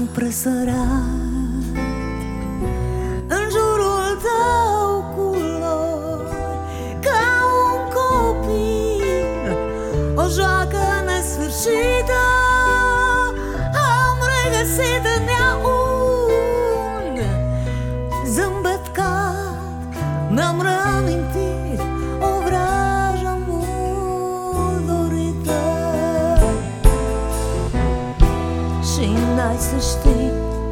Ani presărat în jurul tău culori, ca un copil, o joacă nesfârșită. Am regăsit în ea un zâmbet cald, mi-am reamintit o vrajă mult dorită. Și n-ai să știi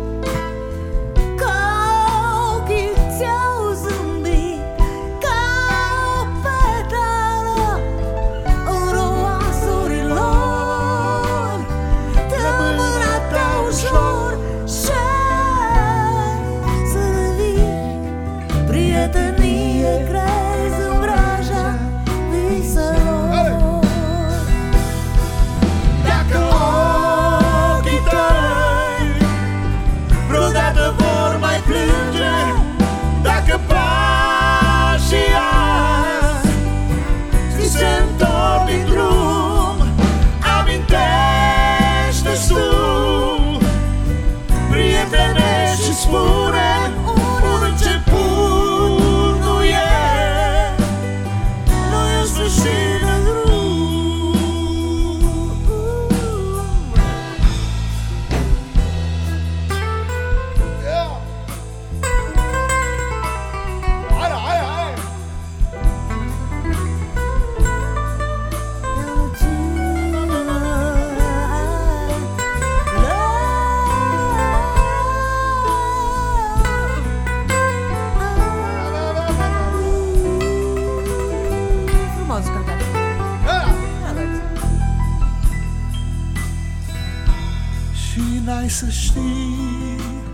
că ochii ți-au zâmbit ca o petală în roa sorilor. De mâna ta ușor și să revii, prietenie crezi în vraja viselor. Dacă ochii tăi vreodată vor mai plânge, dacă pașii azi ți se întorc din drum, amintește-ți tu, prietene, și spune: un început nu e un sfârșit de drum. Frumos cântat. Și n-ai să știi